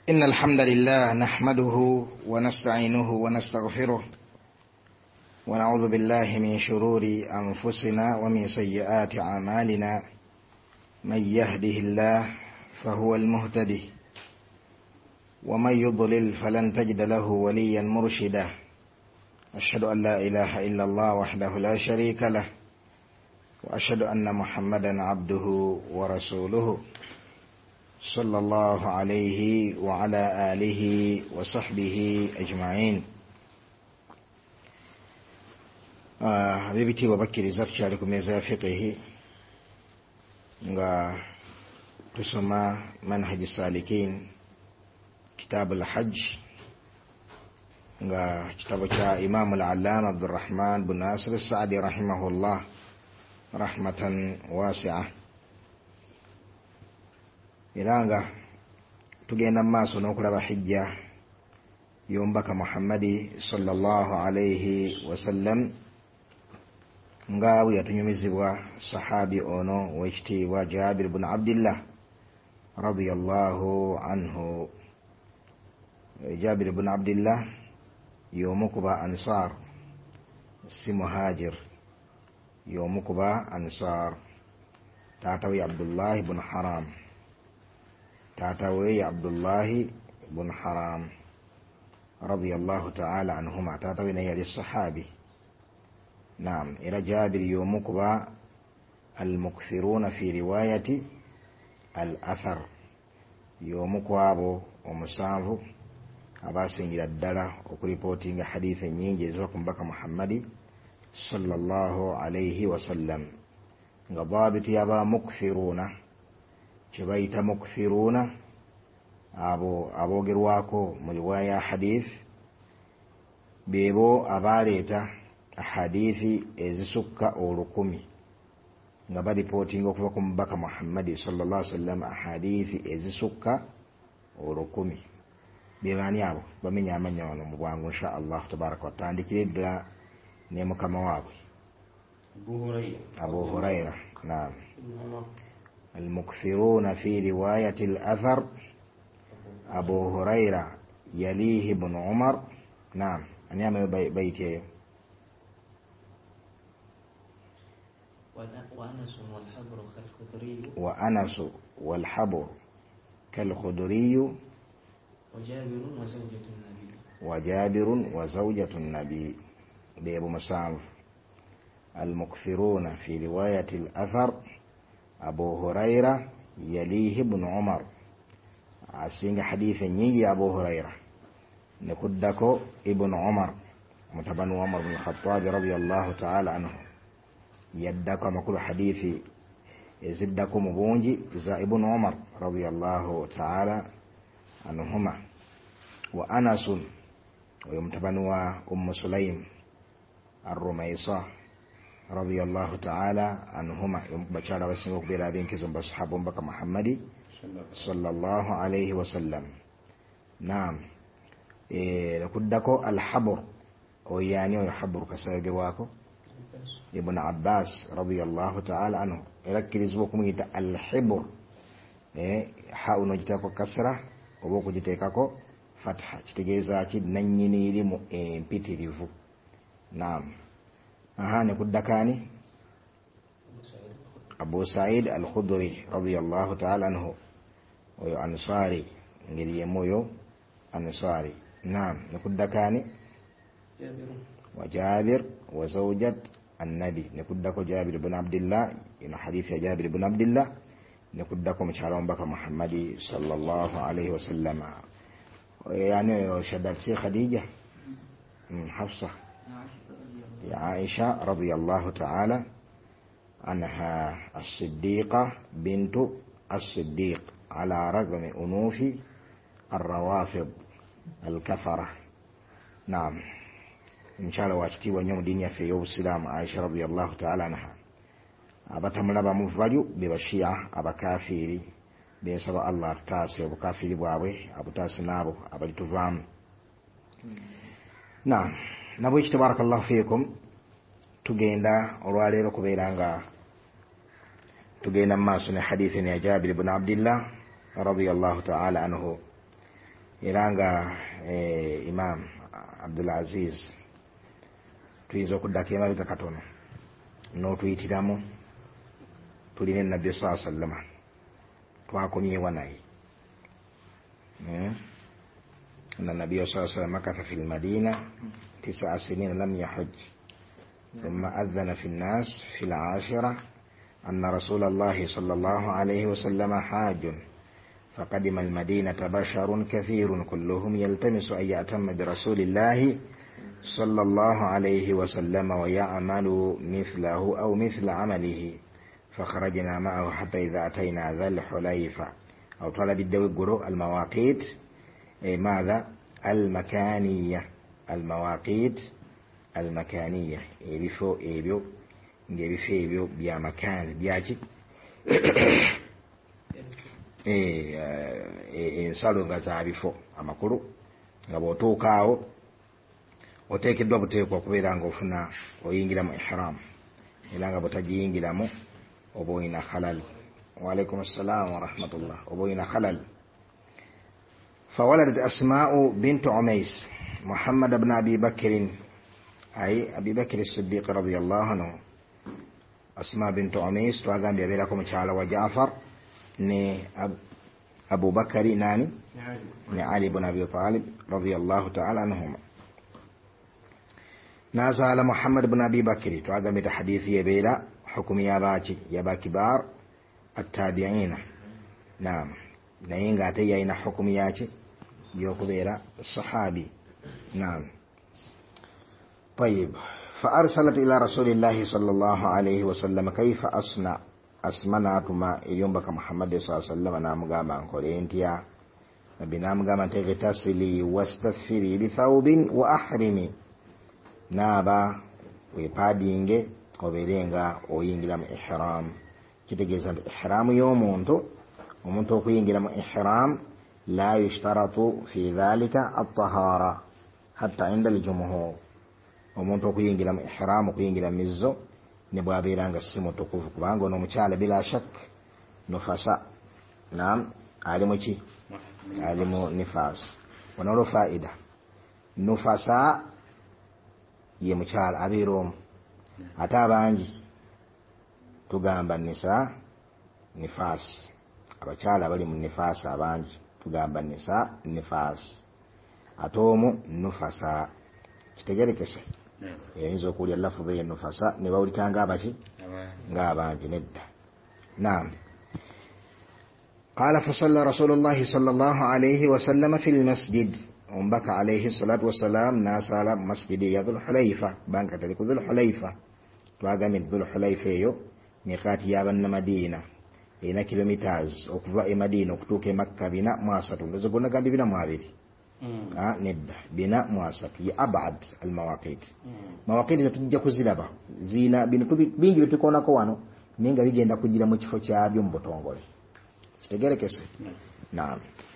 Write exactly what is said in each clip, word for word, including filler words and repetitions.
إن الحمد لله نحمده ونستعينه ونستغفره ونعوذ بالله من شرور أنفسنا ومن سيئات أعمالنا. من يهده الله فهو المهتدي ومن يضلل فلن تجد له وليا مرشدا. أشهد أن لا إله إلا الله وحده لا شريك له وأشهد أن محمدا عبده ورسوله صلى الله عليه وعلى آله وصحبه أجمعين. حبيبتي وبكري زرشا لكم يزا فقه تسمى منهج السالكين كتاب الحج كتاب إمام العلامة عبد الرحمن بن ناصر السعدي رحمه الله رحمة واسعة. Iranga tugenda maaso n'okulaba hijja yombaka Muhammadi sallallahu alayhi wasallam nga bwe yatunyumizibwa sahabi ono wekitiibwa Jabir ibn Abdillah radiyallahu anhu. Jabir ibn Abdillah y'omu ku ba ansar, si muhajir, y'omu ku ba ansar. Taata we Abdullah ibn Haram, taata we Abdullah ibn Haram radiyallahu ta'ala anhuma. Taata we naye yali sahabi. Naam, era Jabir y'omu ku ba al-mukthiruna fi riwayati al-athar, y'omu ku abo omusanvu abasingira ddala okuripootinga hadithi ennyingi eziva ku mubaka Muhammadi sallallahu alayhi wasallam. Nga dhabiti yaba mukthiruna, kye bayita mukthiruna abo aboogerwako mu riwaya hadith beebo abaleeta ahadithi ezisukka olukumi nga baripootinga okuva ku mubaka Muhammadi sallallahu alayhi wasallam ahadithi ezisukka olukumi. Bebaani abo bamenya amanya wano mu bwangu insha Allah tabaraka wa tandikire ddala ne mukama waabwe Abu Huraira. Naam, المكثرون في رواية الأثر أبو هريرة يليه بن عمر. نعم، أن يعمل بيتي وأنس والحبر كالخدري وأنس والحبر كالخدري وجابر وزوجة النبي وجابر وزوجة النبي. بأبو مسعود. المكثرون في رواية الأثر أبو هريرة يليه ابن عمر. أسينغ حديث نيجي أبو هريرة نكدكو ابن عمر متبن عمر بن الخطاب رضي الله تعالى عنه يدكو مكل حديث يزدكو مبونجي إذا ابن عمر رضي الله تعالى عنهما. وأنس ويمتبن أم سليم الرميصة رضي الله تعالى عنهما. بشارة وسنوك بيرابين كزم بصحابهم بك محمد صلى الله عليه وسلم. نعم، لكدكو الحبر ويعني ويحبر كساقواكو ابن عباس رضي الله تعالى عنه. يركز بكم يتا الحبر حاو نجتاكو كسرة وبوكو جتاكو فتحة جتجيزا كد ننيني لمو امبيتي ريفو. نعم. أها نكدكاني أبو سعيد الخدري رضي الله تعالى عنه ويو أنصاري ngiri yemoyo أنصاري. نعم، نكدكاني وجابر وزوجة النبي. نكدكو جابر بن عبد الله إن حديث جابر بن عبد الله. نكدكو مشارون بك محمد صلى الله عليه وسلم. يعني شدد سي خديجة حفصة يا عائشة رضي الله تعالى عنها الصديقة بنت الصديق على رغم أنوف الروافض الكفرة. نعم، إن شاء الله واشتي ونيوم دينيا في يوم السلام عائشة رضي الله تعالى عنها أبتم لبا مفvalю ببشيعة أبا كافيري بيسبب الله تاسي أبو كافيري بوابي أبو تاسي نابو أبو لتفام. نعم، nabwe tabarakallahu fiikum. Tugenda olwaleero kubeera nga tugenda maaso ne hadithi ya Jabir ibn Abdillah radiyallahu ta'ala anhu era nga eh, Imam Abdul Aziz tuyinza okuddako emabega katono n'otuyitiramu tulina ennabbi sallallahu alaihi wasallam twakomyewa naye أن النبي صلى الله عليه وسلم مكث في المدينة تسع سنين لم يحج ثم أذن في الناس في العاشرة أن رسول الله صلى الله عليه وسلم حاج فقدم المدينة بشر كثير كلهم يلتمس أن يأتم برسول الله صلى الله عليه وسلم ويعمل مثله أو مثل عمله فخرجنا معه حتى إذا أتينا ذا الحليفة أو طلب الدوي المواقيت إيه ماذا المكانية المواقيت المكانية إيه بيفو إيه بيو إيه بيفو إيه بيو بيا مكان بياجي إيه إيه سالو غزا بيفو أما كرو غبوتو كاو oteekeddwa buteekwa okubeera ng'ofuna oyingira mu ihram era nga bw'otagiyingiramu oba oyina halal. وعليكم السلام ورحمة الله. وبين خلل. فولدت أسماء بنت عميس محمد بن أبي بكر أي أبي بكر الصديق رضي الله عنه. أسماء بنت عميس تواغان بيبيلكم تعالى وجعفر ني أب أبو بكر ناني ني علي بن أبي طالب رضي الله تعالى عنهما. نازل محمد بن أبي بكر تواغان بتحديث يبيلا حكم ياباكي يابا كبار التابعين. نعم نينغا تيينا حكم ياكي يوكبيرا الصحابي. نعم. طيب فأرسلت إلى رسول الله صلى الله عليه وسلم كيف أصنع أسمناتما اليوم بك محمد صلى الله عليه وسلم نام غاما انكولينتيا بنام غاما تغتسلي واستثفري بثوب وأحرمي نابا ويبادينغي وبيرينغا وينغلا من إحرام. kitegeeza nti ihramu y'omuntu omuntu okuyingira mu ihram la yushtaratu fi dhalika at-tahara hatta inda al-jumhur. omuntu okuyingira mu ihram okuyingira mizzo ne bwabeera nga si mutukuvu kubanga ono omukyala bila shak nufasa. naam ali mu ki ali mu nifas. wano faida nufasa ye mukyala abeera omu ate abangi tugamba nisa nifas. abakyala bali mu nifas abangi tugamba nisa nifas ate omu nufasa. kitegerekese eyinza okuwulya lafuzi ye nufasa ne bawulika nga abaki ng'abangi nedda. naam. قال فصلى رسول الله صلى الله عليه وسلم في المسجد ومبك عليه الصلاة والسلام ناسال مسجد ذو الحليفة بانك تلك ذو الحليفة تواغمت ذو الحليفة يو ميقات يابن مدينة ina kilometers okuva e Madina okutuuka Makka bina mu asatu. ndozo gonna gambi bina mu abiri. mm. ah nedda bina mu asatu ya abad al mawaqit. mm. mawaqit tujja kuziraba zina bino bingi bitukonako wano ninga bigenda kugira mu kifo kyabyo mu butongole. kitegerekese. mm. naam.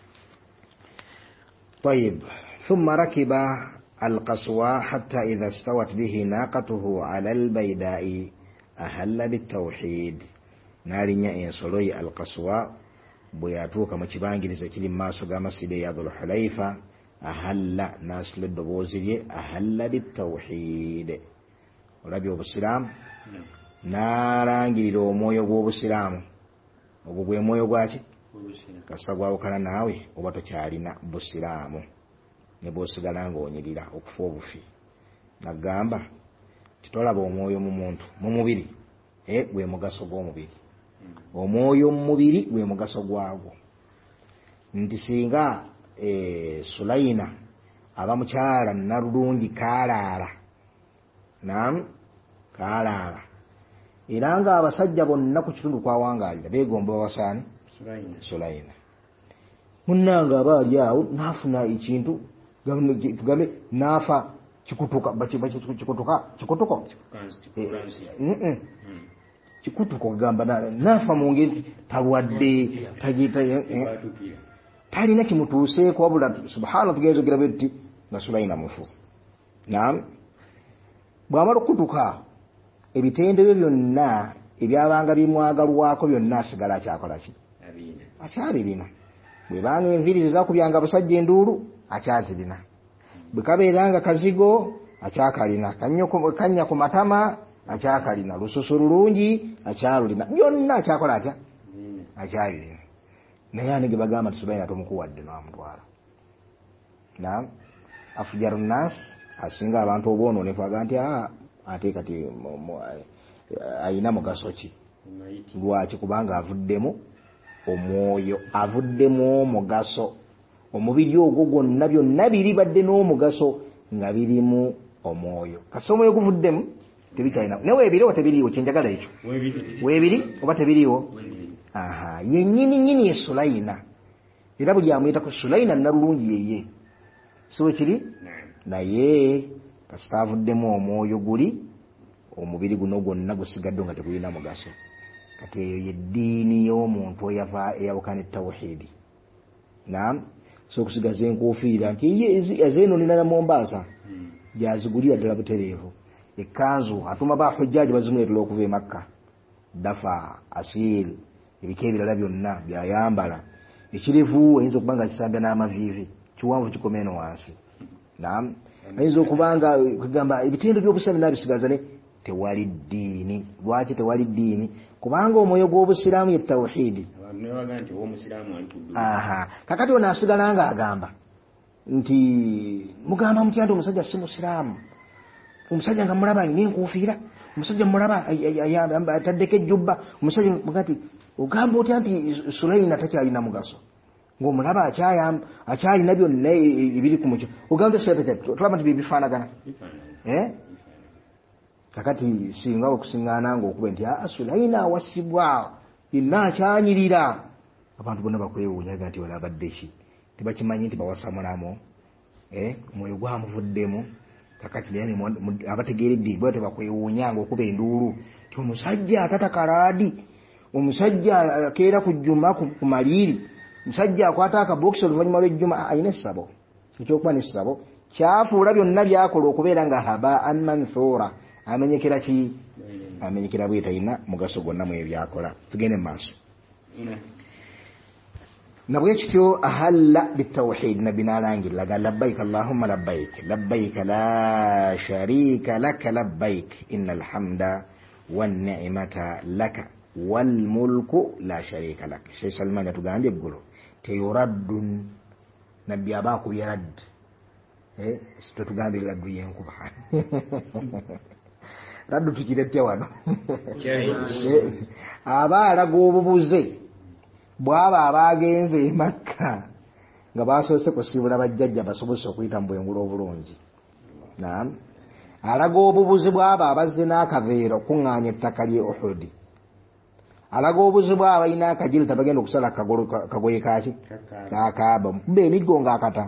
طيب ثم ركب القصوى حتى إذا استوت به ناقته على البيداء أهل بالتوحيد. nalinya ensolo ye alqaswa bwe yatuuka mu kibangiriza kiri mu maaso ga masjidi ya Dhul Hulaifa ahalla nasila eddoboozi lye ahalla bitawhid. olabye obusiraamu n'alangirira omwoyo gw'obusiraamu. ogwo gwe mwoyo gwaki kasa gwawukana naawe oba tokyalina busiraamu ne bw'osigala ng'onyirira okufa obufi. nagamba titolaba omwoyo mu muntu mu mubiri eh gwe mugaso gw'omubiri. omwoyo mu mubiri gwe mugaso gwagwo. nti singa e, Sulaina aba mukyala nalulungi kaalaala. naam kaalaala era nga abasajja bonna ku kitundu kwawangaalira beegomba bawasaani Sulaina. munnanga aba ali awo naafuna ekintu tugambe naafa kikutuka kikutuka kikutuko kikutuko kugamba naafa mu ngeri talwadde tagita talina kimutuuseeko wabula subhana tugezogira betti nga Sulaina mufu. naam. bw'amala okutuka ebitende bye byonna ebyabanga bimwagalwako byonna asigala akyakola ki akyabirina. bwe banga enviiri zakubyanga abasajja enduulu akyazirina, bwe kabeeranga kazigo akyakalina, kanya ku matama akyakalina, lususu lulungi akyalulina, byonna akyakola atya akyabirina. Naye ani ge bagamba nti Sulaina tomukuwadde n'amutwala? Naam, afujaru nnaas, asinga abantu obwonoonefu aga nti ate kati ayina mugaso ki? Lwaki? Kubanga avuddemu omwoyo, avuddemu omugaso. Omubiri ogwo gwonna byonna biri badde n'omugaso nga birimu omwoyo. Kasi omwoyo guvuddemu tebikyalina. Ne weebiri oba tebiriiwo? Kyenjagala ekyo. Weebiri oba tebiriiwo? Aha, ye nnyini nnyini ye Sulaina. Era buli amuyitako Sulaina Nalulungi yeye. So kiri? Naye kasita avuddemu omwoyo guli, omubiri guno gwonna gusigadde nga tegulina mugaso. Kati eyo yeddiini y'omuntu eyawukana ettawhiidi. Naam, so okusigaza enkuufiira nti ye ezeenonera na Mombasa gyazigulira ddala butereevu. Ekkanzu atuma ba hujjaaji bazimuleetera okuva e Makka, dafa, asiil, ebika ebirala byonna byayambala. Ekirevu ayinza okuba nga kisambya n'amaviivi, kiwanvu kikoma eno wansi. Naam, ayinza okuba nga kugamba ebitendo by'obusiraamu nabisigaza ne tewali ddiini. Lwaki tewali ddiini? Kubanga omwoyo gw'obusiraamu ye tawhiidi. Aha, kakati ono asigala nga agamba nti mugamba mutya nti omusajja si musiraamu, omusajja nga mulaba alina enkuufiira, omusajja mulaba ataddeko ejjubba, omusajja mugati ogamba otya nti Sulaina takyalina mugaso, ng'omulaba akyalina byonna ebiri ku mukyo, ogamba tulaba nti byebifaanagana. Kakati singa okusiŋŋaana ng'okuba nti Sulaina awasibwa yenna akyanyirira, abantu bonna bakwewuunyaga nti wala abadde ki? Tebakimanyi nti bawasa mulamu, omwoyo gwamuvuddemu. Kakati naye abategeeredde bwe tebakwewuunyanga okuba enduulu ti omusajja atata kalaadi, omusajja akeera ku jjuma ku maliiri, omusajja akwata akabokisi oluvannyuma lw'ejjuma, ayina essabo. Ekyokuba n'essabo kyafuula byonna byakola okubeera nga habaan manthura, amenyekera ki? Amenyekera bwe talina mugaso gwonna mu ebyakola. Tugende mu maaso. Nabwe kityo ahalla bitawhiid, nabbi n'alangirira labbayk allahumma labbayk labbayk la sharika laka labbayk innal hamda wan ni'mata laka wal mulku la sharika lak. Sheikh Salman yatugambye eggulu teyuraddun, nabbi aba akubye radd. Eh, situtugambye raddu yenkuba raddu tukirette wano aba alaga obubuze bw'aba abagenze e Makka nga basoose kusiibula bajjajja basobose okuyita mu bwengula obulungi. Naam, alaga obubuze bw'aba abazze n'akaveera okuŋŋaanya ettaka lye Uhud. Alaga obuze bw'aba alina akajiru tabagenda okusala kagoye kaki kakaaba mukube emiggo ng'akata.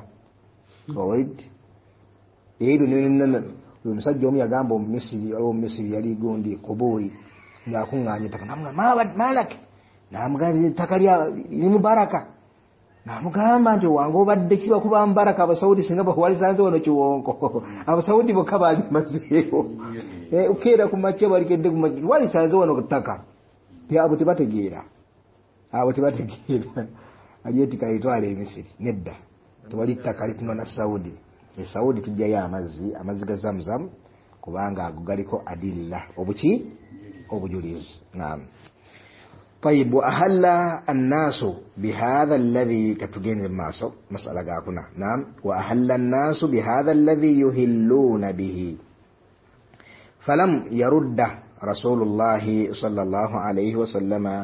Ebyo omusajja omu yagamba Omumisiri Omumisiri yali gundi Kubuuli ng'akuŋŋaanya ettaka, namugamba malak, namugamba ettaka lirimu baraka, namugamba nti wange obadde kiba kuba mubaraka, Abasawudi singa balisanze wano kiwonko, Abasawudi bokka baali mazeewo, ukeera ku makya balikedde ku makya, walisanze wano ku ttaka. Abo tebategeera, abo tebategeera ali etika etwala Emisiri, nedda tewali ttaka litunona Saudi. E Saudi tujjayo amazzi, amazzi ga Zamzam, kubanga ago galiko adilla obuki obujulizi. Naam. طيب وأهل الناس بهذا الذي كتجين الماسو مسألة قاكنا. نعم. وأهل الناس بهذا الذي يهلون به فلم يرد رسول الله صلى الله عليه وسلم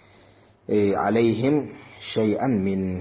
عليهم شيئا من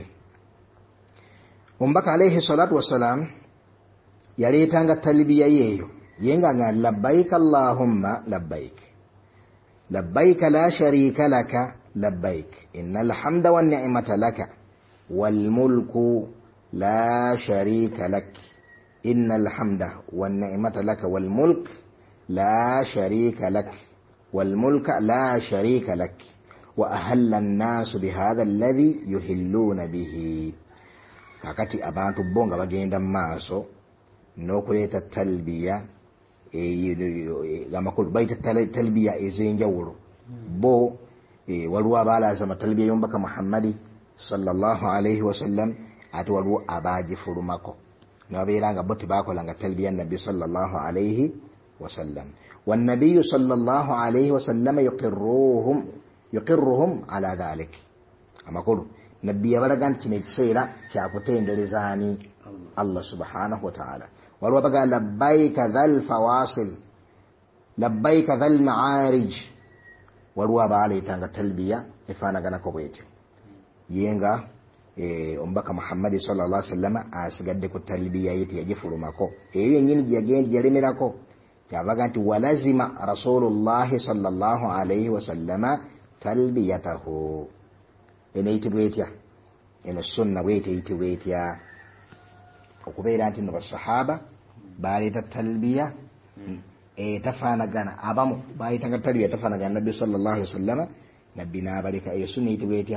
ومبك عليه الصلاة والسلام يريتanga talbiya yeyo yenga nga labbaik allahumma labbaik labbaik la sharika laka labbaik innal hamda wan ni'mata laka wal mulku la sharika lak innal hamda wan ni'mata laka wal mulk la sharika lak wal mulka la sharika lak wa ahalla an-nas bihadha alladhi yuhilluna bihi. Kakati abantu bonga bagenda maaso n'okuleeta talbiya amakulu bayita talbiya ez'enjawulo. Bo waliwo abaalaazama talbiya y'omubaka Muhammadi, sallallahu alayhi wa sallam ate waliwo abaagifulumako nababeera nga bo tebakolanga talbiya nabbi sallallahu alayhi wa sallam wannabiyu sallallahu alayhi wa sallam yuqirruhum yuqirruhum ala dhalik amakulu nabbi yabalaga nti kino ekiseera kyakutenderezaani Allah subhanahu wa ta'ala waliwo abaga labbayka dhal fawasil labbayka dhal ma'arij waliwo abaaleetanga talbiya efaanaganako bwetyo yenga e, omubaka Muhammad sallallahu alaihi wasallam asigadde ku talbiya ye teyagifulumako eyo yennyini gyagenda yalemerako kyabaga nti walazima rasulullahi sallallahu alaihi wasallama talbiyatahu eno eyitibwa etya eno sunna bwete eyitibwa etya okubeera nti no basahaba baleeta talbiya etafaanagana abamu bayitanga talbiya etafaanagana nabbi sallallahu alaihi wasallama nabbi n'abaleka eyo sunna eyitibwa etya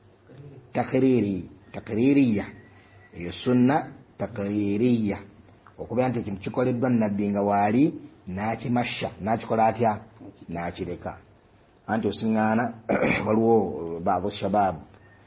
takriri takririya eyo sunna takririya okubeera nti ekintu kikoleddwa nabbi nga waali n'akimasha n'akikola atya n'akireka anti osiŋŋaana waliwo baadhi shabab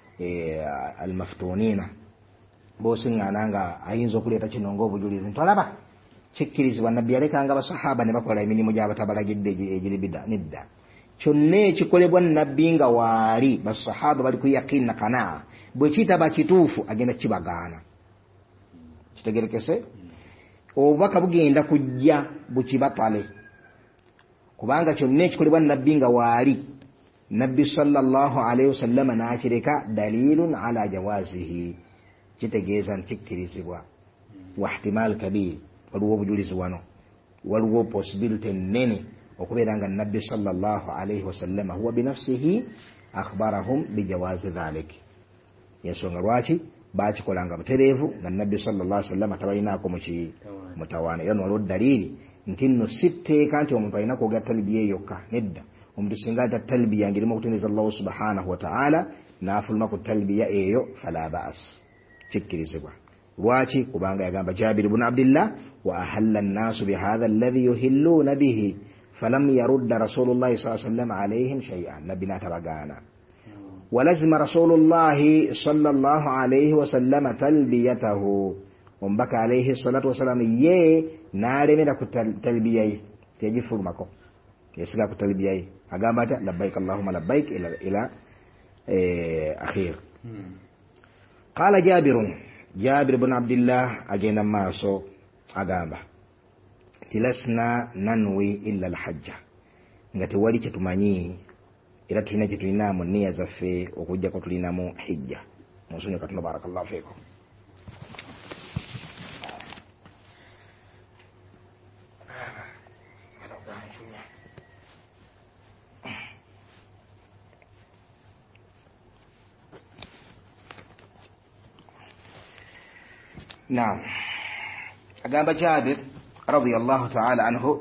almaftunina bosiŋŋaana nga ayinza okuleeta kino ng'obujulizi nti olaba kikkirizibwa nabbi yalekanga basahaba ne bakola emirimu gy'abatabalagidde egiri bida nedda kyonna ekikolebwa nabbi nga waali basahaba bali ku yaqini na kanaa bwe kitaba kituufu agenda kibagaana kitegerekese obubaka bugenda kujja bukibatale kubanga kyonna ekikolebwa nabbi nga waali nabbi sallallahu alaihi wasallama n'akireka dalilun ala jawazihi kitegeeza nti kikkirizibwa wa ihtimal kabir waliwo obujulizi wano waliwo possibility nene okubeera nga nabbi sallallahu alaihi wasallama huwa binafsihi akhbarahum bijawazi dhalik yensonga lwaki bakikolanga butereevu nga nabbi sallallahu alaihi wasallama tabalinaako muki mutawaana era nolwo dalili nti nno sitteeka nti omuntu alina kwogera talbiya yokka nedda omuntu singa ata talbiya ngerimu okutendereza allahu subhanahu wa ta'ala n'afuluma ku talbiya eyo fala ba'as kikkirizibwa lwaki kubanga yagamba Jabir ibn Abdillah wa ahalla an-nasu bihadha alladhi yuhilluna bihi falam yarudda rasulullahi sallallahu alaihi wasallam alaihim shay'an nabina tabagana ولزم رسول الله صلى الله عليه وسلم تلبيته ومبكى عليه الصلاة والسلام يه نارمنا كتلبية تيجي فرمكو يسلا كتلبية أقامت لبيك اللهم لبيك إلى إلى إيه أخير قال جابر جابر بن عبد الله أجينا ما سو أقامه تلسنا ننوي إلا الحج نتوالي كتماني ila tulina kye tulinamu nniya zaffe okujjako tulinamu hijja munsonyi katono barakallahu fiikum naam agamba Jabir radiyallahu ta'ala anhu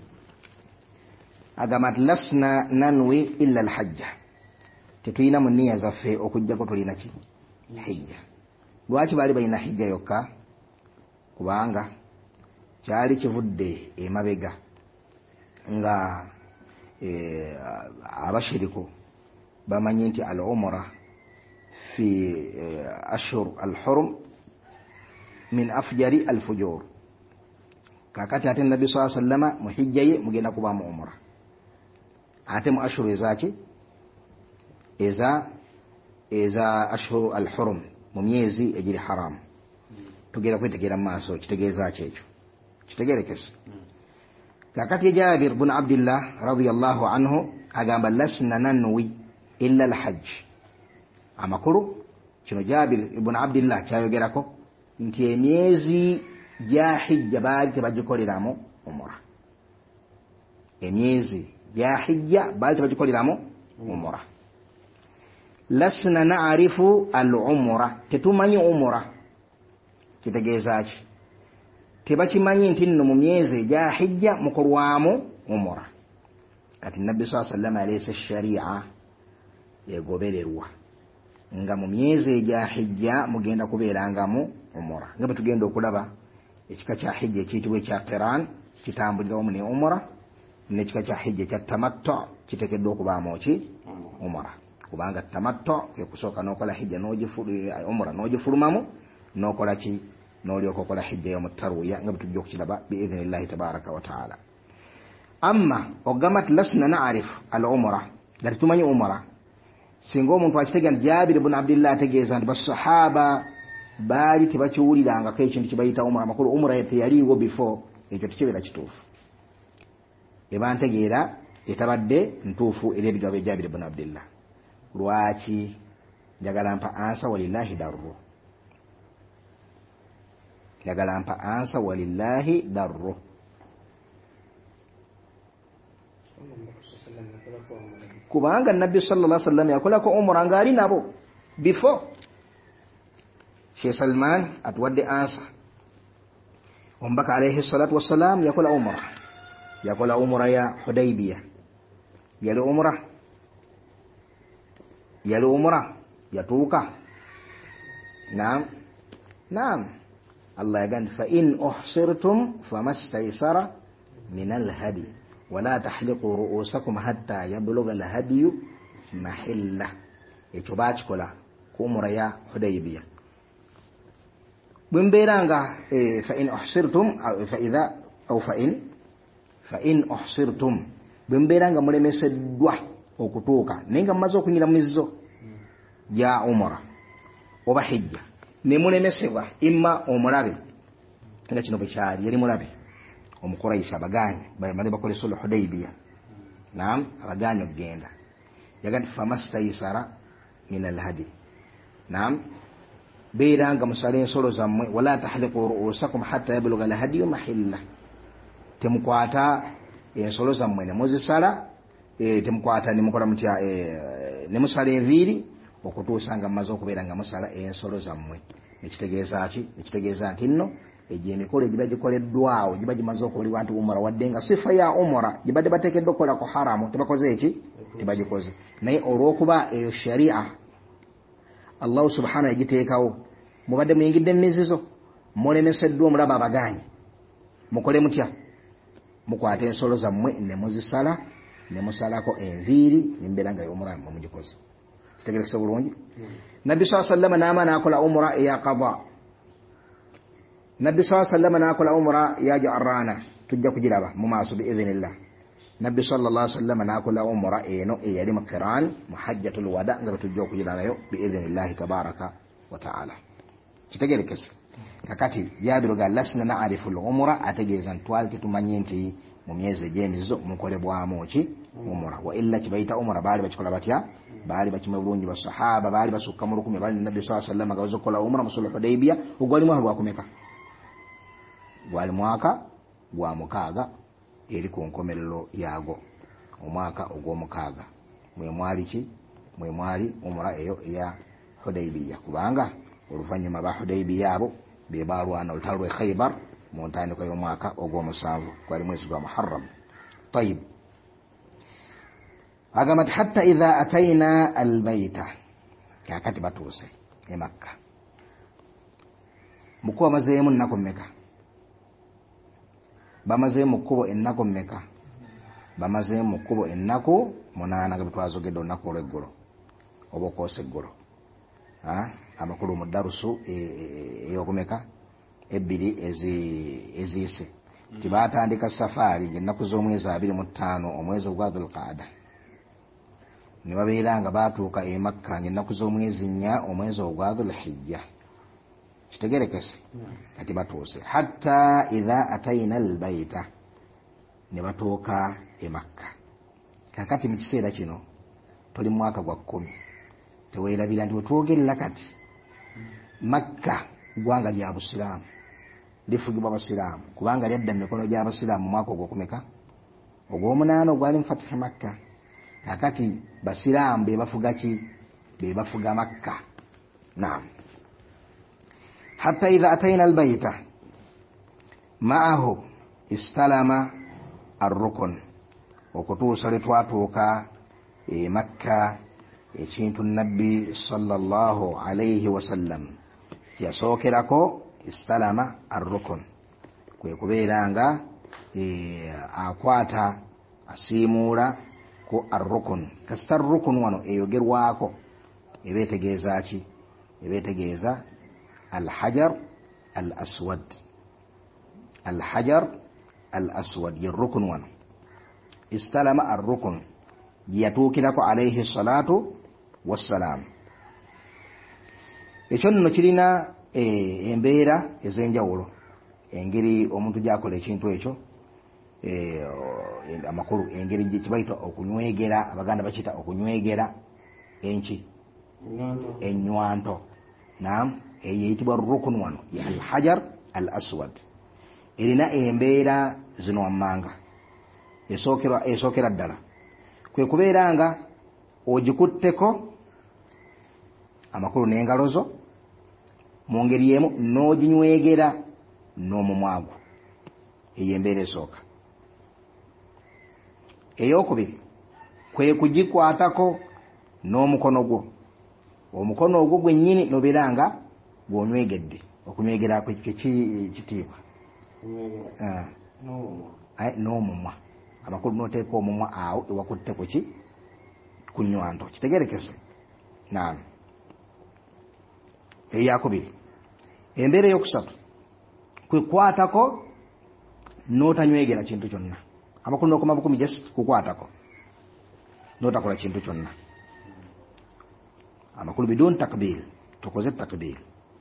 agamat lasna nanwi illa alhajja tetulina mu nniya zaffe okujjako tulina ki hijja lwaki baali balina hijja yokka kubanga kyali kivudde emabega nga e, abashiriku bamanyi nti al umra fi e, ashhur al hurum min afjari al fujur kakati ate nabbi sallallahu alaihi wasallam mu hijja ye mugenda kuba mu umra ate mu ashhur ezaki eza eza ashhur al hurum mu myezi egiri haram tugera kwetegera mu maaso kitegeeza kyekyo kitegerekese kakati Jabir ibn Abdillah radiyallahu anhu agamba lasna nanwi illa al hajj amakuru kino Jabir ibn Abdillah kyayogerako nti emyezi gya hijja baali tebagikoleramu umra emyezi gya hijja baali tebagikoleramu umra lasna na'rifu al-umra tetumanyi umra kitegeeza ki tebakimanyi nti nno mu myezi gya hijja mukolwamu umra kati nabbi sallallahu alayhi wasallam alaysa sharia yegobererwa nga mu myezi gya hijja mugenda kubeerangamu umra nga bwe tugenda okulaba ekika kya hijja ekiyitibwa ekya qiran kitambulira wamu ne umra n'ekika kya hijja kya tamattu kiteekeddwa okubaamu ki umra kubanga tamattu kwe kusooka n'okola hijja n'ogifulira umra n'ogifulumamu n'okola ki n'olyoka okola hijja y'omu tarwiya nga bwe tujja okukiraba biidhnillahi tabaraka wa taala. Amma ogamba nti lasna naarifu al umra nga tetumanyi umra, singa omuntu akitegeera nti Jaabir ibn Abdillah ategeeza nti basahaba baali tebakiwulirangako ekintu kibayita umra, amakulu umra teyaliiwo before, ekyo tekibeera kituufu. Eba ntegeera etabadde ntuufu eri ebigambo bya Jaabir ibn Abdillah. Lwaki? Njagala mpa ansa walillahi darru. Njagala mpa ansa walillahi darru. Kubanga Nabbi sallallahu alaihi wasallam yakolako umra ngaali nabo before. Sheikh Salman atuwadde ansa. Omubaka alayhi salatu wassalam yakola umra. Yakola umra ya Hudaybiyah. Yali umra yali umra yatuuka. Naam naam Allah yagan fa in uhsirtum famastaysara min alhadi wala tahliqu ru'usakum hatta yablugha alhadiyu mahilla. Ekyo bakikola ku umra ya Hudaybiyah. Bwembeeranga eh, fa in uhsirtum fa idha aw fa in fa in uhsirtum bwembeeranga mulemeseddwa okutuuka naye nga mumaze okunyira mu mizizo gya umra oba hijja ne mulemesebwa imma omulabe nga kino bwe kyali yali mulabe omukurayisha abaganye bali bakole sulhu Hudaybiyah. Naam abaganye okugenda yaga famastaysara min alhadi. Naam beeranga musale ensolo zammwe wala tahliqu ru'usakum hatta yablugha alhadiyu mahilla. Temukwata ensolo zammwe ne muzisala e, temukwata ne mukola mutya e, ne musala enviiri okutuusa nga mumaze okubeera nga musala ensolo zammwe. Nekitegeeza ki? Nekitegeeza nti nno egyo emikolo egiba gikoleddwawo giba gimaze okolebwa nti umra wadde nga sifa ya umra gibadde bateekeddwa okukola ku haramu tebakoze eki tebagikoze, naye olw'okuba eyo sharia Allah subhanahu yagiteekawo mubadde muyingidde emizizo mulemeseddwa omulaba abaganye mukole mutya mukwata ensolo zammwe ne muzisala ne musalako enviiri nimbeera nga umra mugikoze. Kitegerekese bulungi. Nabbi sallallahu alaihi wasallam naama nakola umra ya qada. Nabbi sallallahu alaihi wasallam nakola umra ya Ja'rana tujja kugiraba mu maaso biidhnillah. Nabbi sallallahu alaihi wasallam nakola umra eno eyali mu qiran muhajjatul wada nga tujja kugiranayo biidhnillah tabaraka wa ta'ala. Kitegerekese kakati Jabiru ga lasna na'rifu al-umra ategeeza ntwali tetumanyi nti mu myezi gy'emizizo mukolebwamu ki umra wa illa kibaita umra baali bakikola batya baali bakimwe bulungi basahaba baali basukka mu lukumi baali Nabbi sallallahu alaihi wasallam gawazo kola umra musulhu Hudaybiyah ogwali mwaha gwa kumeka gwali mwaka gwa mukaaga eri ku nkomerero yago omwaka ogw'omukaaga mwe mwali ki mwe mwali umra eyo ya Hudaybiyah kubanga oluvannyuma ba Hudaybiyah abo be balwana olutalo lw'e Khaybar mu ntandikwa y'omwaka ogw'omusanvu gwali mwezi gwa Muharram. Tayib agamat hatta idha atayna albayta kakati batuuse e Makka mukuba mazeemu nnako mmeka bamaze mu kkubo ennaku mmeka bamaze mu kkubo ennaku munaana nga bitwazogedde olunaku olw'eggulu oba okwosa eggulu amakulu mu darusu ey'okumeka ebbiri eziyise nti baatandika safaari ng'ennaku z'omwezi abiri mu ttaano omwezi ogwa Dhulqaada ne babeera nga baatuuka e Makka ng'ennaku z'omwezi nnya omwezi ogwa Dhulhijja. Kitegerekese kati batuuse hatta idha atayna albayta ne batuuka e Makka. Kakati mu kiseera kino tuli mu mwaka gwa kkumi teweerabira nti wetwogerera kati Makka ggwanga lya busiraamu lifugibwa abasiraamu kubanga lyadda mu mikono gy'abasiraamu mu mwaka ogw'okumeka ogw'omunaana ogwali mu Fatihi Makka. Kakati basiraamu be bafuga ki be bafuga Makka. Naam hatta idha atayna albayta ma'ahu istalama arrukun okutuusa lwe twatuuka e Makka ekintu Nabbi sallallahu alayhi wasallam kyasookerako istalama arrukun kwe kubeera nga e, akwata asiimuula ko arrukun kasita rukun wano eyogerwako eba etegeeza ki eba etegeeza alhajar al aswad alhajar al aswad ye rukun wano istalama arrukun yatuukirako alayhi salatu wassalam ekyo nno kirina embeera ez'enjawulo engeri omuntu gyakola ekintu ekyo amakulu engeri kibayita okunywegera abaganda bakiyita okunywegera enki enywanto naam eyo eyitibwa rukun wano ya alhajar al aswad erina embeera zino wammanga esookera esookera ddala kwe kubeera nga ogikutteko amakulu n'engalo zo mu ngeri emu n'oginywegera n'omumwago eyo embeera esooka eyokubiri kwe kugikwatako n'omukono gwo omukono ogwo gwennyini nobeera nga gwonywegedde okunywegera kitiibwa n'omumwa amakulu noteeka omumwa awo ewakutte ku ki ku nywanto kitegerekese naam eyakubiri embeera eyokusatu kwekwatako n'otanywegera kintu kyonna amakulu n'okoma bukumi just kukwatako n'otakola kintu kyonna amakulu bidun takbir tokoze takbir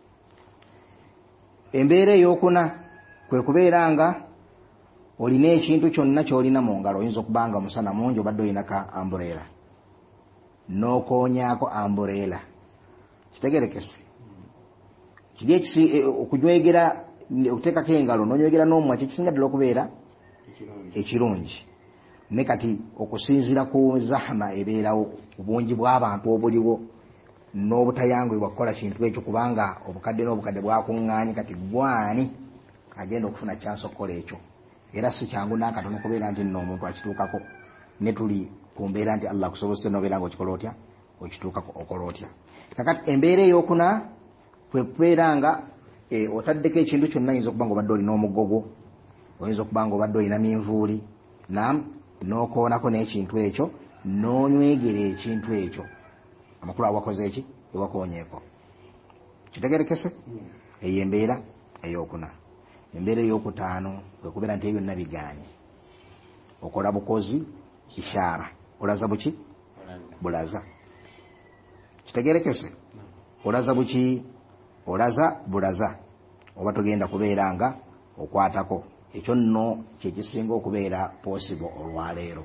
embeera eyokuna kwe kubeera nga olina ekintu kyonna kyolina mu ngalo oyinza okubanga omusana mungi obadde olina ka ambureera n'okoonyaako ambureera kitegerekese kiri ekisi okunywegera okuteekako engalo n'onywegera n'omumwa kyekisinga ddala okubeera ekirungi ne kati okusinziira ku zahama ebeerawo obungi bw'abantu obuliwo n'obutayanguyibwa kukola kintu ekyo kubanga obukadde n'obukadde bwakuŋŋaanye kati gwani agenda okufuna chance okukola ekyo era si kyangu n'akatono kubeera nti nno omuntu akituukako ne tuli ku mbeera nti Allah akusobozese n'obeera nga okikola otya okituukako okola otya kakati embeera eyokuna kwe kubeera nga otaddeko ekintu kyonna oyinza okuba nga obadde olina omugogo oyinza okuba nga obadde olina minvuuli nam n'okoonako n'ekintu ekyo n'onywegera ekintu ekyo amakulu awakoze eki ewakoonyeeko kitegerekese eyo embeera eyokuna embeera eyokutaano kwe kubeera nti ebyonna bigaanye okola bukozi ishaara olaza buki bulaza kitegerekese olaza buki olaza bulaza oba togenda kubeera nga okwatako ekyo nno kyekisinga okubeera possible olwaleero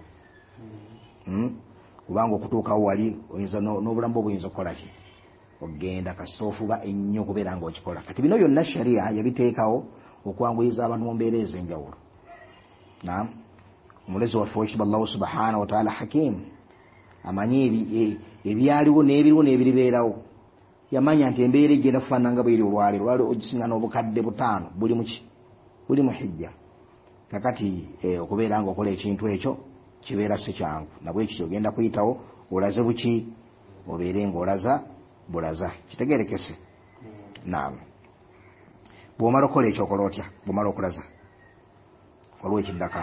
kubanga okutuukawo wali oyinza n'obulamu obuyinza okukola ki ogenda kasoofuba ennyo okubeera nga okikola kati bino byonna sharia yabiteekawo okwanguyiza abantu mu mbeera ez'enjawulo naam omulezi waffe wekitiibwa Allahu subhanahu wa ta'ala hakim amanyi ebyaliwo n'ebiriwo n'ebiribeerawo yamanya nti embeera egenda kufaanana nga bweri olwaleero olwaleero ogisinga n'obukadde butaano buli muki buli mu hijja kakati okubeera nga okola ekintu ekyo kibeera si kyangu nabwe ekyo ogenda kuyitawo olaze buki obeere ng'olaza bulaza kitegerekese naam bw'omala okukola ekyo okola otya bw'omala okulaza waliwo ekiddako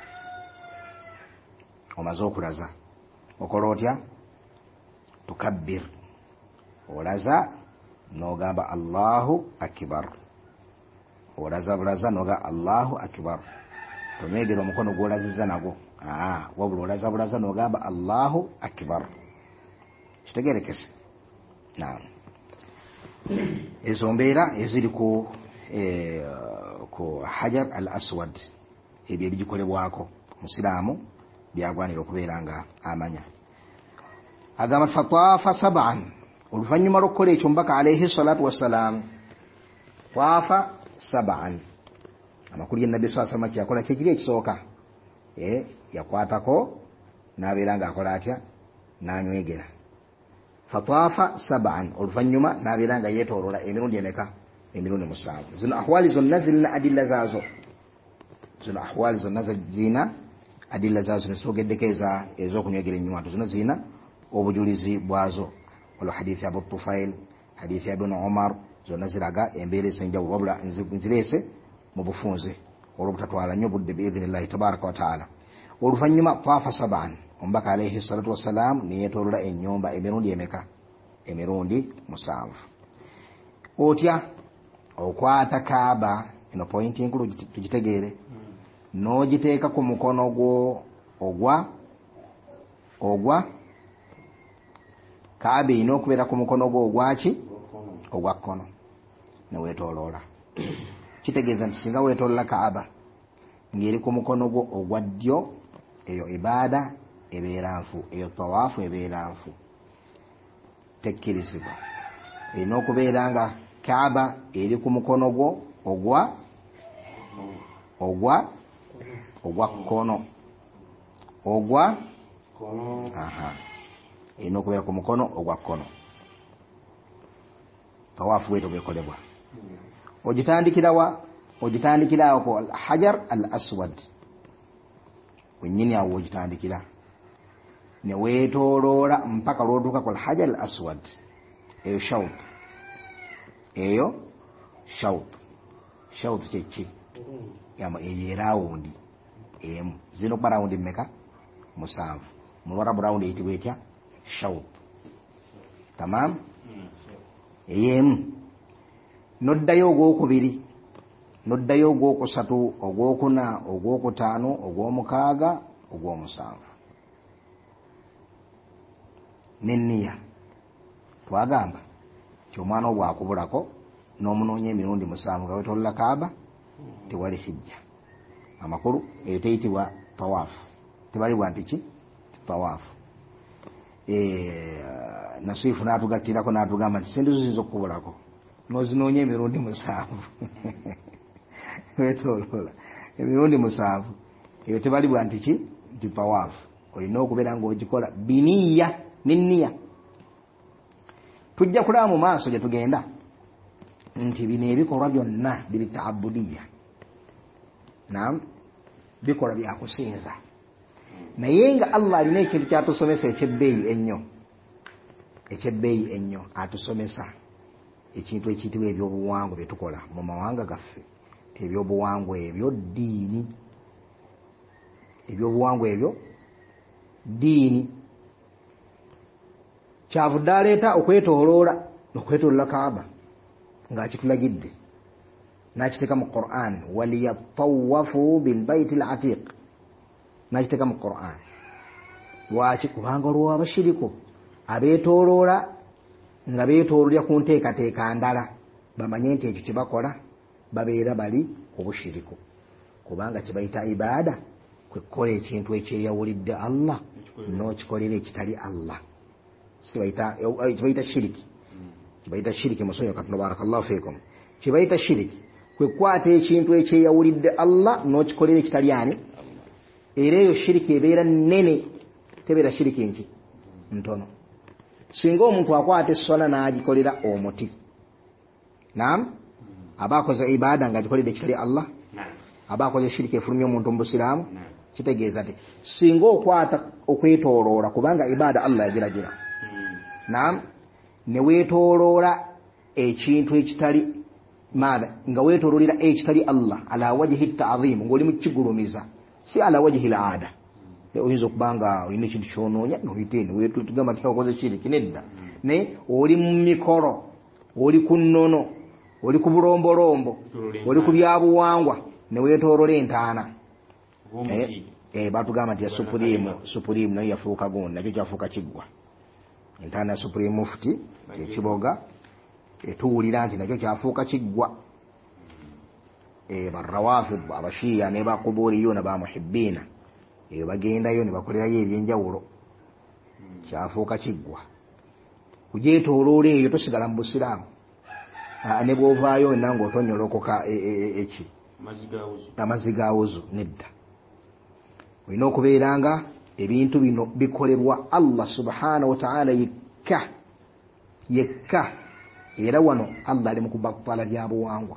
omaze okulaza okola otya tukabbir olaza n'ogamba Allahu akbar olaza bulaza n'ogamba Allahu akbar tonywegera omukono gw'olazizza nagwo aa wabula olaza bulaza n'ogamba Allahu akbar kitegerekese naam ezo mbeera eziri ku ku hajar al aswad ebyo ebigikolebwako musiraamu byagwanira okubeera nga amanya agamba fataafa sab'an oluvannyuma lw'okukola ekyo mbaka alayhi salatu wassalam taafa sab'an amakulu y'ennabbi sallallahu alayhi wasallam kyakola kyekiri ekisooka yakwatako n'abeera ng'akola atya n'anywegera fataafa sab'an oluvannyuma n'abeera nga yeetooloola emirundi emeka emirundi musanvu zino ahwali zonna zirina adilla zaazo zino ahwali zonna zirina adilla zaazo nesogeddeko ez'okunywegera ennywanto zino zirina obujulizi bwazo olwo hadithi abu tufail hadithi ya ibn umar zonna ziraga embeera ez'enjawulo wabula nzireese mu bufunze olw'obutatwala nnyo budde biidhinillahi tabaraka wa taala oluvannyuma taafa sab'an omubaka alayhi salatu wassalam niyetolola ennyumba emirundi emeka emirundi musanvu. Otya okwata Kaaba, eno point nkulu tugitegeere, n'ogiteeka ku mukono gwo ogwa ogwa Kaaba ino okubeera ku mukono gwo ogwaki ogwa kkono ne weetooloola. Kitegeeza nti singa weetoolola Kaaba ng'eri ku mukono gwo ogwa ddyo, eyo ibaada ebeera nfu, eyo tawaafu ebeera nfu, tekkirizibwa. Erina okubeera nga Kaaba eri ku mukono gwo ogwa ogwa ogwa kkono ogwa aha erina okubeera ku mukono ogwa kkono. Tawaafu bwetyo bwekolebwa. Ogitandikirawa? Ogitandikirawo ku Hajar al Aswad, wennyini awo ogitandikira ne weetooloola mpaka lw'otuuka ku Hajar al Aswad. Eyo shawt, eyo shawt. Shawt kyeki? Eyo erawundi emu. Zino kuba rawundi mmeka? Musanvu. Mu Lwarabu rawundi eyitibwa etya? Shawt. Tamam? Eyemu. Noddayo ogwokubiri, noddayo ogwokusatu, ogwokuna, ogwokutaano, ogwomukaaga, ogwomusanvu. N'enniya twagamba ky'omwana wo bw'akubulako n'omunoonya emirundi musanvu nga weetoolola Kaaba, tewali hijja. Amakulu eyo teyitibwa tawaafu, tebalibwa nti ki? Tawaafu. Nasiifu n'atugattirako n'atugamba nti sente zo ziyinza okukubulako n'ozinoonya emirundi musanvu weetooloola emirundi musanvu, eyo tebalibwa nti ki? Nti tawaafu. Olina okubeera ng'ogikola biniya n'enniya. Tujja kulaba mu maaso gye tugenda nti bino ebikolwa byonna biri taabudiya, naam, bikolwa byakusinza. Naye nga Allah alina ekintu kyatusomesa ekyebbeeyi ennyo, ekyebbeeyi ennyo, atusomesa ekintu ekiyitibwa ebyobuwangwa bye tukola mu mawanga gaffe. Ebyobuwangwa ebyo ddiini, ebyobuwangwa ebyo ddiini. Kyavudde aleeta okwetooloola, okwetooloola Kaaba ng'akitulagidde n'akiteeka mu Qur'an, waliyatawafu bilbaiti al atiq, n'akiteeka mu Qur'an. Lwaki? Kubanga olwo abashiriku abeetooloola nga beetoololera ku nteekateeka ndala, bamanye nti ekyo kye bakola babeera bali ku bushiriku, kubanga kye bayita ibaada kwe kukola ekintu ekyeyawulidde Allah n'okikolera ekitali Allah. Kibayita kibayita shiriki, kibayita shiriki. Musonyo Katonda, barakallahu fiikum. Kibayita shiriki kwe kukwata ekintu ekyeyawulidde Allah n'okikolera ekitali ani. Era eyo shiriki ebeera nnene, tebeera shiriki nki ntono. Singa omuntu akwata essola n'agikolera omuti, naam, aba akoze ibaada ng'agikolera ekitali Allah, aba akoze shiriki efulumya omuntu mu Busiraamu. Kitegeeza nti singa okwata okwetooloola, kubanga ibaada Allah yagiragira, naam, ne weetooloola ekintu ekitali maada, nga weetooloolera ekitali Allah ala wajhi ta'dhim, ng'oli mu kigulumiza, si ala wajhi al-aada. Oyinza okuba nga olina ekintu kyonoonya noyiteeni wetugamba nti okoze shiriki, nedda. Naye oli mu mikolo, oli ku nnono, oli ku bulombolombo, oli ku byabuwangwa, ne weetoolola entaana. Eh, batugamba nti ya supurimu, supurimu nayo yafuuka gundi, nakyo kyafuuka kiggwa. Entaana supurimu mufti ekiboga etuwulira nti nakyo kyafuuka kiggwa. Eh, barrawafid abashiya ne bakuburiyuna ba muhibbiina, eyo bagendayo ne bakolerayo ebyenjawulo, kyafuuka kiggwa. Kugyetooloola eyo tosigala mu Busiraamu. Ne bw'ovaayo nange otonyolokoka eki amazzi ga wuzu, nedda. Olina okubeera nga ebintu bino bikolerwa Allah subhanahu wa ta'ala yekka yekka. Era wano Allah ali mu kubattala byabuwangwa,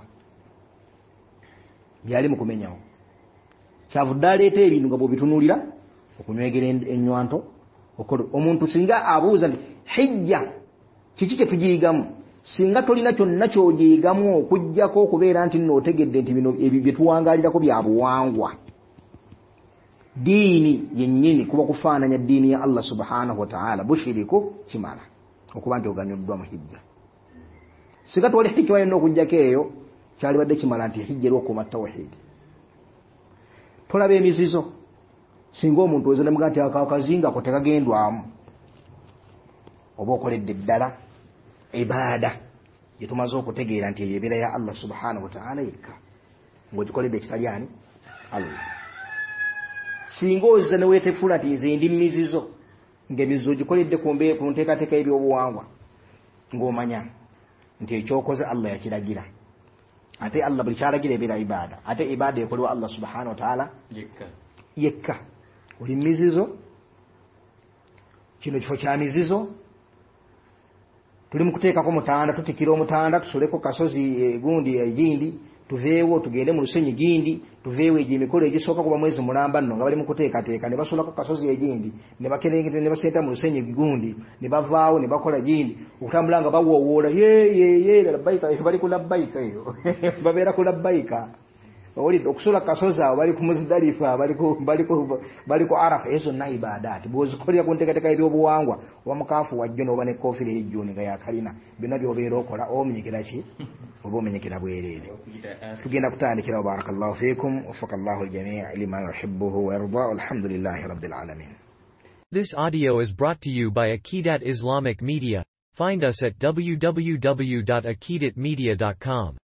byali mu kumenyawo. Kyavudde aleeta ebintu nga bw'obitunuulira, okunywegera ennywanto. Omuntu singa abuuza nti hijja kiki kye tugiyigamu, singa tolina kyonna ky'ogiyigamu okuggyako okubeera nti nno otegedde nti bino ebyo bye tuwangaalirako bya buwangwa, dini yennyini kuba kufaananya dini ya Allah subhanahu wa ta'ala bushiriku kimala okuba nti oganyuddwa mu hijja singa twali hikima yenna okujjako eyo kyalibadde kimala nti hijja lw'okuuma tawhid tolaba emizizo singa omuntu oza nemuga nti akazinga ko tekagendwamu oba okoledde ddala ibaada gye tumaze okutegeera nti eyo ebeera ya Allah subhanahu wa ta'ala yekka ng'ogikoledde ekitali ani Allah singa oza ne weetefuula nti nze ndi mizizo ng'emizizo gikoledde ku nteekateeka y'ebyobuwangwa ng'omanya nti ekyokoze Allah yakiragira ate Allah buli kyalagira ebeera ibaada ate ibaada ekolebwa Allah subhanahu wa ta'ala yekka yekka oli mizizo kino kifo kya mizizo tuli mu kuteekako mutanda tutikira omutanda tusoleko kasozi gundi egindi tuveewo tugende mu lusenyi gindi tuveewo egyo emikolo egisooka kuba mwezi mulamba nno nga bali mu kuteekateeka ne basolako kasozi egindi ne bakerengeta ne basenta mu lusenyi gundi ne bavaawo ne bakola gindi okutambula nga bawoowoola yeyeye labbayika bali ku labbayika eyo babeera ku labbayika olidde okusola kasozi awo bali ku Muzdalifa bali ku bali ku bali ku Arafa ezo na ibaadaati bw'ozikolera ku nteekateeka y'ebyobuwangwa oba mukaafu wajjo n'oba ne koofiri erijjuuni nga yakalina byonna by'obeera okola omenyekera ki oba omenyekera bwereere tugenda kutandikira barakallahu fiikum wafaka Allahu al-jamii' lima yuhibbuhu wa yarda walhamdulillahi rabbil alamin. This audio is brought to you by Aqidat Islamic Media. Find us at w w w dot aqidat media dot com.